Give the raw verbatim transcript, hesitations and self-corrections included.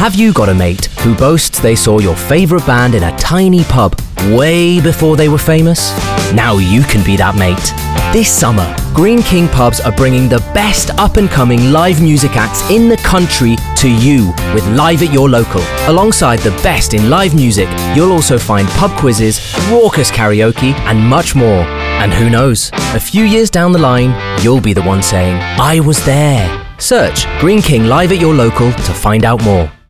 Have you got a mate who boasts they saw your favourite band in a tiny pub way before they were famous? Now you can be that mate. This summer, Greene King Pubs are bringing the best up-and-coming live music acts in the country to you with Live at Your Local. Alongside the best in live music, you'll also find pub quizzes, raucous karaoke and much more. And who knows, a few years down the line, you'll be the one saying, I was there. Search Greene King Live at Your Local to find out more.